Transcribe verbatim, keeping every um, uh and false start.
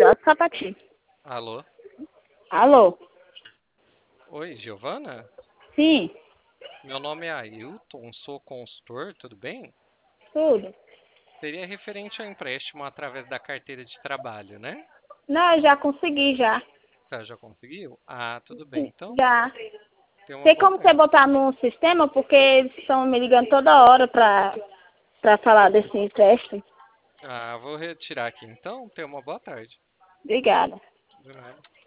melhor do sapatinho. Alô? Alô? Oi, Giovana? Sim, Meu nome é Ailton, sou consultor, tudo bem? tudo. Seria referente ao empréstimo através da carteira de trabalho, né? Não, eu já consegui, já. Você já conseguiu? Ah, tudo bem. Então, Já. tenha uma Tem boa como você tarde. botar no sistema? Porque eles estão me ligando toda hora pra, pra falar desse empréstimo. Ah, vou retirar aqui então. Tenha uma boa tarde. Obrigada. De nada.